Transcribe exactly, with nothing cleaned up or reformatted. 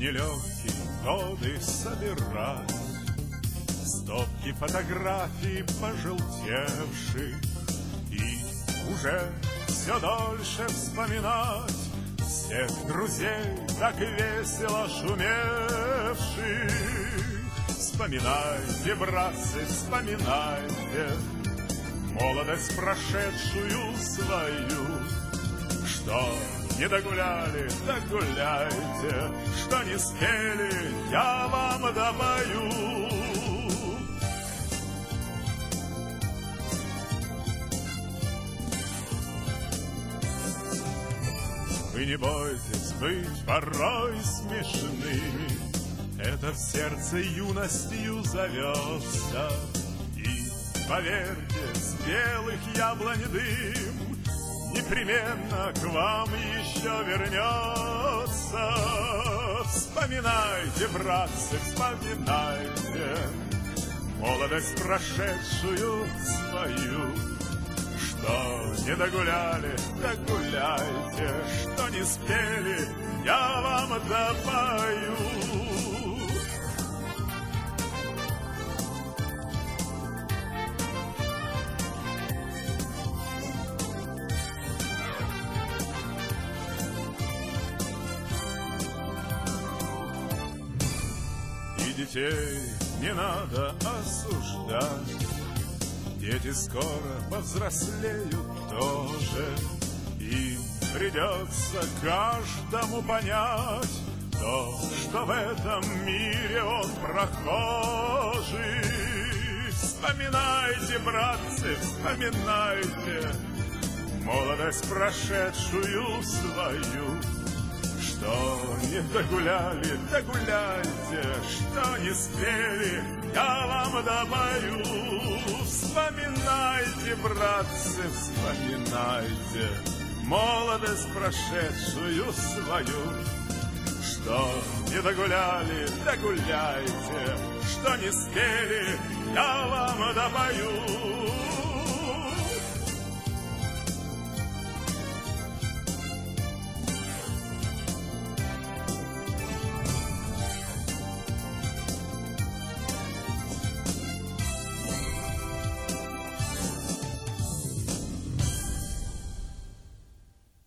нелегкие годы собирать стопки фотографий пожелтевших и уже все дольше вспоминать всех друзей, так весело шумевших. Вспоминайте, братцы, вспоминайте молодость прошедшую свою. Что не догуляли, догуляйте, что не спели, я вам допою. Вы не бойтесь быть порой смешными, это в сердце юностью зовется. И поверьте, с белых яблонь дым непременно к вам еще вернется. Вспоминайте, братцы, вспоминайте молодость прошедшую свою. Что не догуляли, догуляйте, что не спели, я вам допою. И детей не надо осуждать, дети скоро повзрослеют тоже. Им придется каждому понять то, что в этом мире он прохожий. Вспоминайте, братцы, вспоминайте молодость прошедшую свою. Что не догуляли, догуляйте, что не спели, я вам допою. Вспоминайте, братцы, вспоминайте молодость прошедшую свою. Что не догуляли, догуляйте, что не спели, я вам допою.